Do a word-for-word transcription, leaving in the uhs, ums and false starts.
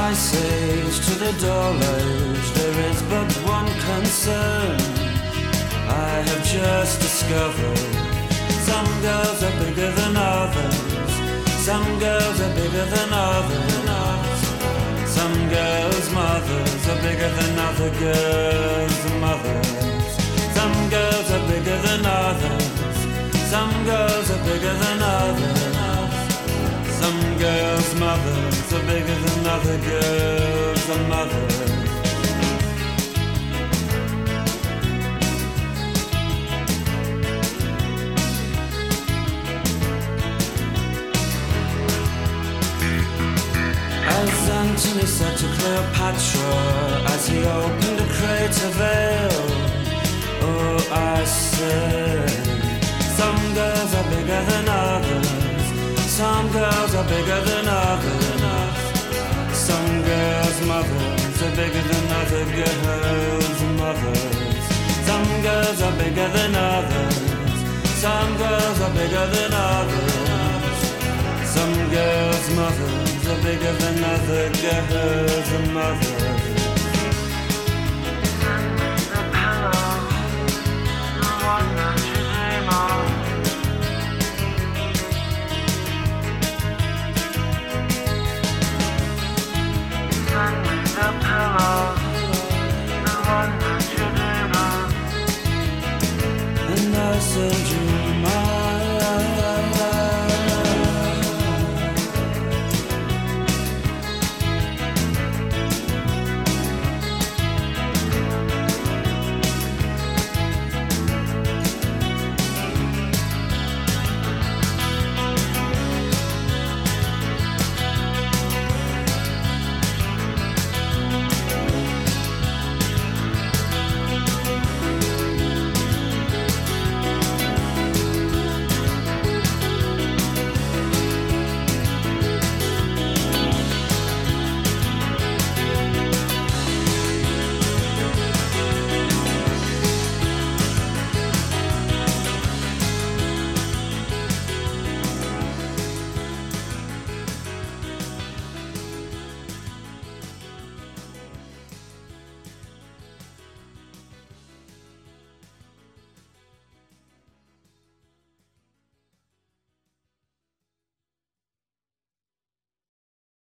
Ice age to the dull age, there is but one concern I have just discovered. Some girls are bigger than others. Some girls are bigger than others. Some girls' mothers are bigger than other girls' mothers. Some girls are bigger than others. Some girls are bigger than others. Some girls' mothers are bigger than other girls' mothers. As Antony said to Cleopatra as he opened a crater veil, oh, I said, some girls are bigger than others. Some girls are bigger than others. Some girls' mothers are bigger than other girls' mothers. Some girls are bigger than others. Some girls are bigger than others. Some girls' mothers are bigger than other girls' mothers. The pillow, the one that you dream of. Send me the pillow, the one that you dream of. And I send you